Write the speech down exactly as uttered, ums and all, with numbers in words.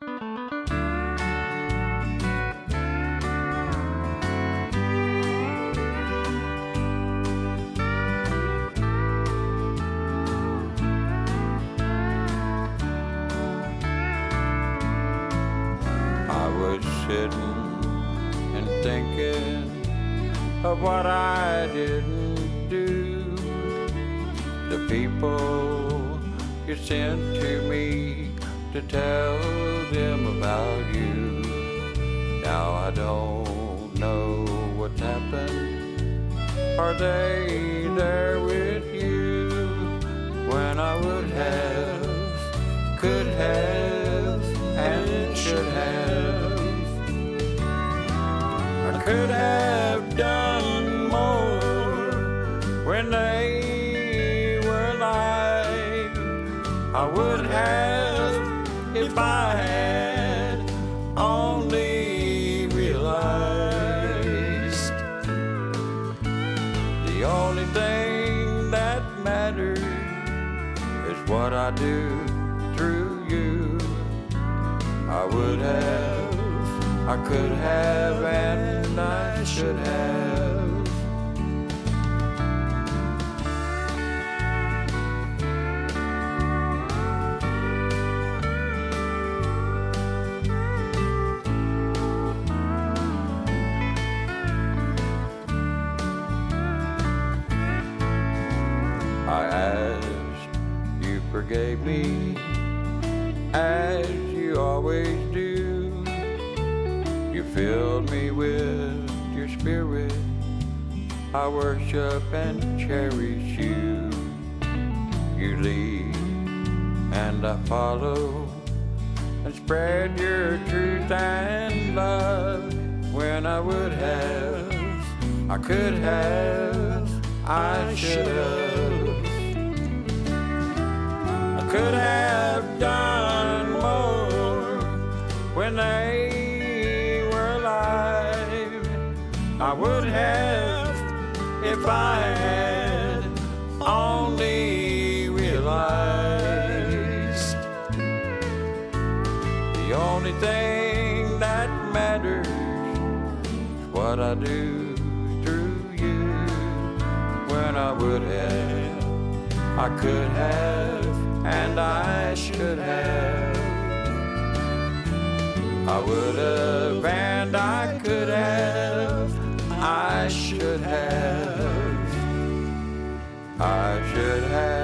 Sitting and thinking of what I didn't do. The people you sent to me to tell them about you. Now I don't know what's happened. Are they there with you when I would have, could have, and should have? I could have done more when they were alive. I would have if I had only realized the only thing that matters is what I do through you. I would have, I could have, and I should have. I asked, you forgave me, as you always do. You filled me with your spirit. I worship and cherish you. You lead and I follow, and spread your truth and love. When I would have, I could have, I should have. I could have done more when they were alive. I would have if I had only realized the only thing that matters is what I do through you. When I would have, I could have, and I should have. I would have, and I could have, I should have, I should have.